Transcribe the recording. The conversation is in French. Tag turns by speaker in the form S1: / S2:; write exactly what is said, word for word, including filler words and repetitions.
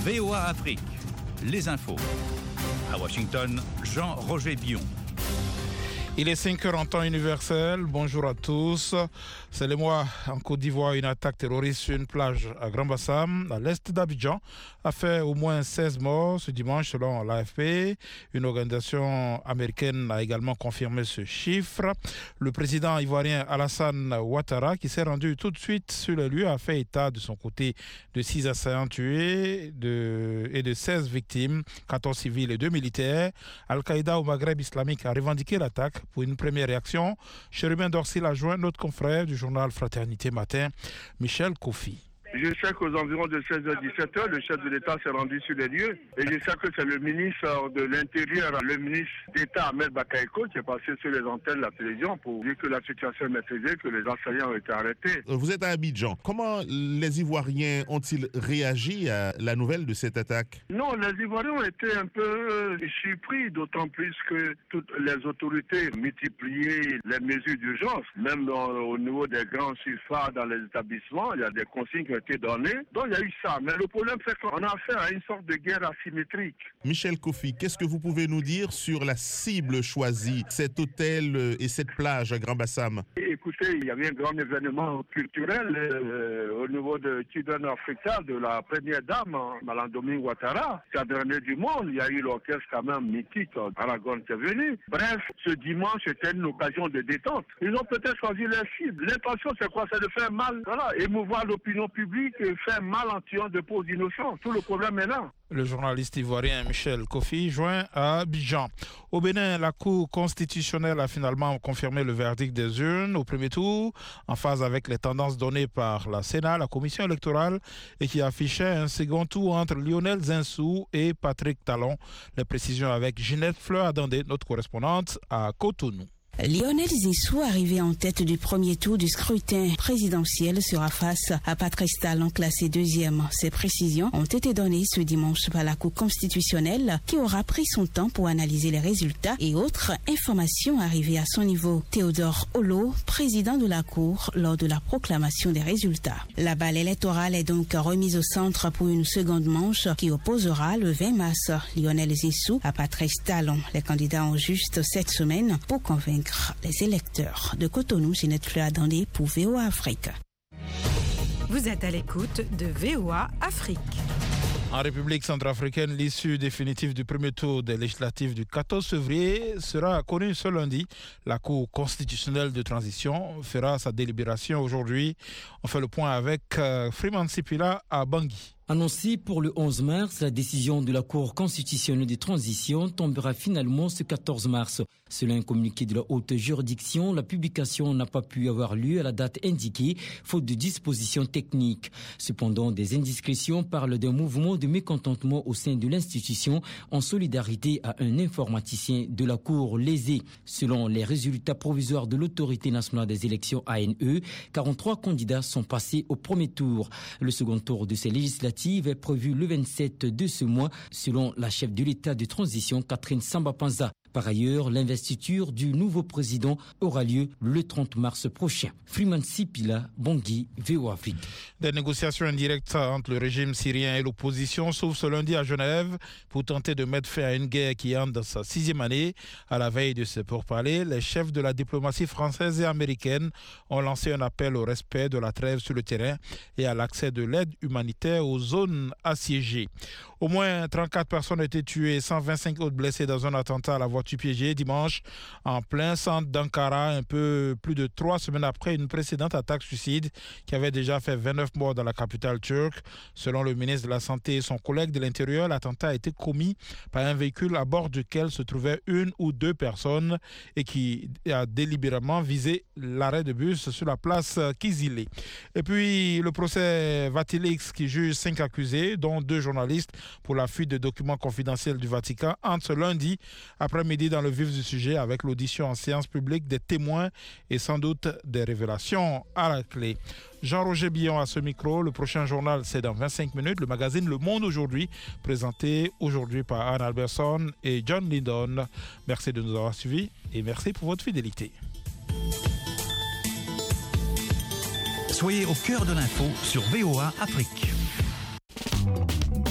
S1: V O A Afrique, les infos. À Washington, Jean-Roger Billon.
S2: Il est cinq heures en temps universel. Bonjour à tous. C'est le mois en Côte d'Ivoire. Une attaque terroriste sur une plage à Grand-Bassam, à l'est d'Abidjan, a fait au moins seize morts ce dimanche selon l'A F P. Une organisation américaine a également confirmé ce chiffre. Le président ivoirien Alassane Ouattara, qui s'est rendu tout de suite sur le lieu, a fait état de son côté de six assaillants tués de, et de seize victimes, quatorze civils et deux militaires. Al-Qaïda au Maghreb islamique a revendiqué l'attaque. Pour une première réaction, Chérubin Dorsil a joint notre confrère du journal Fraternité Matin, Michel Kofi.
S3: Je sais qu'aux environs de seize heures dix-sept heures, le chef de l'État s'est rendu sur les lieux. Et je sais que c'est le ministre de l'Intérieur, le ministre d'État Ahmed Bakaïko, qui est passé sur les antennes de la télévision pour dire que la situation est maîtrisée, que les assaillants ont été arrêtés.
S4: Vous êtes à Abidjan. Comment les Ivoiriens ont-ils réagi à la nouvelle de cette attaque?
S3: Non, les Ivoiriens ont été un peu surpris, d'autant plus que toutes les autorités multipliaient les mesures d'urgence. Même dans, au niveau des grands surfaces dans les établissements, il y a des consignes qui ont été données. Donc il y a eu ça. Mais le problème, c'est qu'on a affaire à une sorte de guerre asymétrique.
S4: Michel Kofi, qu'est-ce que vous pouvez nous dire sur la cible choisie, cet hôtel et cette plage à Grand-Bassam?
S3: Écoutez, il y avait un grand événement culturel euh, au niveau de Children Africa, de la première dame, Mme Dominique Ouattara, cadronnée du monde. Il y a eu l'orchestre quand même mythique, Aragon qui est venu. Bref, ce dimanche, c'était une occasion de détente. Ils ont peut-être choisi leur cible. L'intention, c'est quoi? C'est de faire mal, voilà, émouvoir l'opinion publique et faire mal en tuant de pauvres innocents. Tout le problème est là.
S2: Le journaliste ivoirien Michel Kofi joint à Abidjan. Au Bénin, la Cour constitutionnelle a finalement confirmé le verdict des urnes au premier tour, en phase avec les tendances données par la Sénat, la commission électorale, et qui affichait un second tour entre Lionel Zinsou et Patrick Talon. Les précisions avec Ginette Fleur-Adandé, notre correspondante à Cotonou.
S5: Lionel Zinsou, arrivé en tête du premier tour du scrutin présidentiel, sera face à Patrice Talon, classé deuxième. Ces précisions ont été données ce dimanche par la Cour constitutionnelle, qui aura pris son temps pour analyser les résultats et autres informations arrivées à son niveau. Théodore Olo, président de la Cour, lors de la proclamation des résultats. La balle électorale est donc remise au centre pour une seconde manche qui opposera le vingt mars Lionel Zinsou à Patrice Talon. Les candidats ont juste sept semaines pour convaincre les électeurs. De Cotonou, Ginette Fleur-Adandé pour V O A Afrique.
S6: Vous êtes à l'écoute de V O A Afrique.
S2: En République centrafricaine, l'issue définitive du premier tour des législatives du quatorze février sera connue ce lundi. La Cour constitutionnelle de transition fera sa délibération aujourd'hui. On fait le point avec euh, Freeman Sipila à Bangui.
S7: Annoncée pour le onze mars, la décision de la Cour constitutionnelle de transition tombera finalement ce quatorze mars. Selon un communiqué de la haute juridiction, la publication n'a pas pu avoir lieu à la date indiquée, faute de dispositions techniques. Cependant, des indiscrétions parlent d'un mouvement de mécontentement au sein de l'institution en solidarité à un informaticien de la Cour lésé. Selon les résultats provisoires de l'Autorité nationale des élections A N E, quarante-trois candidats sont passés au premier tour. Le second tour de ces législatives est prévu le vingt-sept de ce mois, selon la chef de l'État de transition, Catherine Samba-Panza. Par ailleurs, l'investiture du nouveau président aura lieu le trente mars prochain. Freeman Sipila, Bangui, V O A Afrique.
S2: Des négociations indirectes entre le régime syrien et l'opposition s'ouvrent ce lundi à Genève pour tenter de mettre fin à une guerre qui entre dans sa sixième année. À la veille de ce pourparlers, les chefs de la diplomatie française et américaine ont lancé un appel au respect de la trêve sur le terrain et à l'accès de l'aide humanitaire aux zones assiégées. Au moins trente-quatre personnes ont été tuées et cent vingt-cinq autres blessées dans un attentat à la voiture piégée dimanche en plein centre d'Ankara, un peu plus de trois semaines après une précédente attaque suicide qui avait déjà fait vingt-neuf morts dans la capitale turque. Selon le ministre de la Santé et son collègue de l'Intérieur, l'attentat a été commis par un véhicule à bord duquel se trouvaient une ou deux personnes et qui a délibérément visé l'arrêt de bus sur la place Kizilé. Et puis le procès Vatilix qui juge cinq accusés, dont deux journalistes, pour la fuite de documents confidentiels du Vatican entre ce lundi après-midi dans le vif du sujet avec l'audition en séance publique des témoins et sans doute des révélations à la clé. Jean-Roger Billon à ce micro. Le prochain journal, c'est dans vingt-cinq minutes. Le magazine Le Monde aujourd'hui, présenté aujourd'hui par Anne Alberson et John Lindon. Merci de nous avoir suivis et merci pour votre fidélité.
S1: Soyez au cœur de l'info sur V O A Afrique.